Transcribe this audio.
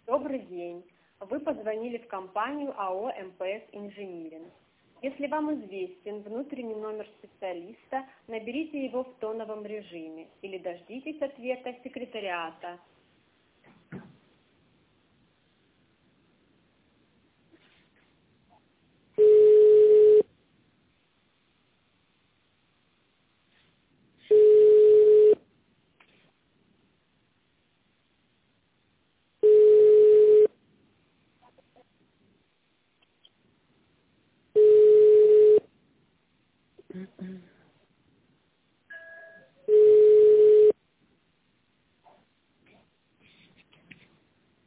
Добрый день. Вы позвонили в компанию АО МПС «Инжиниринг». Если вам известен внутренний номер специалиста, наберите его в тоновом режиме или дождитесь ответа секретариата. Mm-mm.